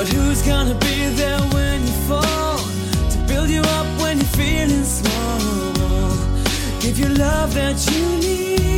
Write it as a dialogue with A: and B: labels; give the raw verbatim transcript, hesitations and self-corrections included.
A: But who's gonna be there when you fall, to build you up when you're feeling small? Give you love that you need.